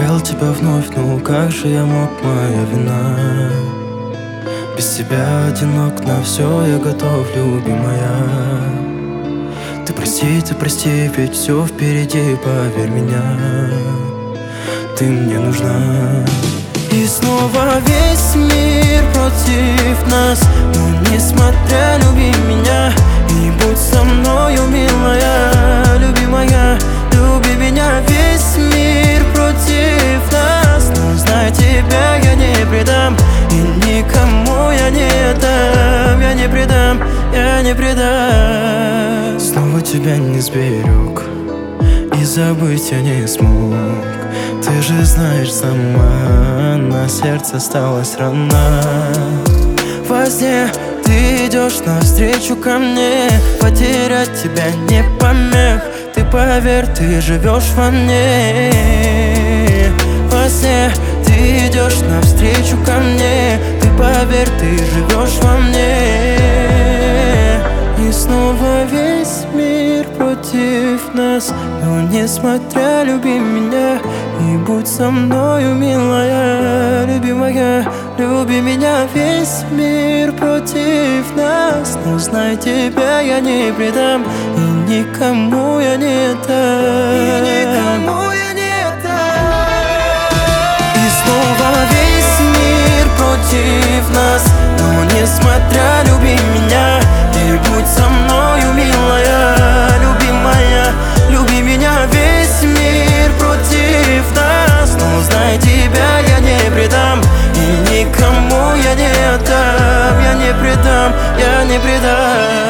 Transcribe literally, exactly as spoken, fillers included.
потерял тебя вновь, ну как же я мог, моя вина. Без тебя одинок, на все я готов, любимая. Ты прости, ты прости, ведь все впереди, поверь меня. Ты мне нужна. И снова весь мир против нас, но несмотря, люби меня и будь со мною, милая, любимая. Люби меня, весь мир против нас, но знай, тебя я не предам, и никому я не отдам. Я не предам, я не предам. Снова тебя не сберег, и забыть я не смог. Ты же знаешь сама, на сердце осталась рана. Во сне ты идешь навстречу ко мне, потерять тебя не помех. Ты поверь, ты живешь во мне. Во сне ты идешь навстречу ко мне, ты поверь, ты живешь во мне. И снова весь мир против нас, но несмотря, люби меня и будь со мною, милая, любимая. Люби меня, весь мир против нас, но знай, тебя я не предам, и никому я не отдам. И никому я не отдам. И снова весь мир против нас, но несмотря, люби меня и будь со мною, милая, любимая. Люби меня, весь мир против нас, но знай, тебя я не предам, и никому я не отдам. Я не предам, я не предам.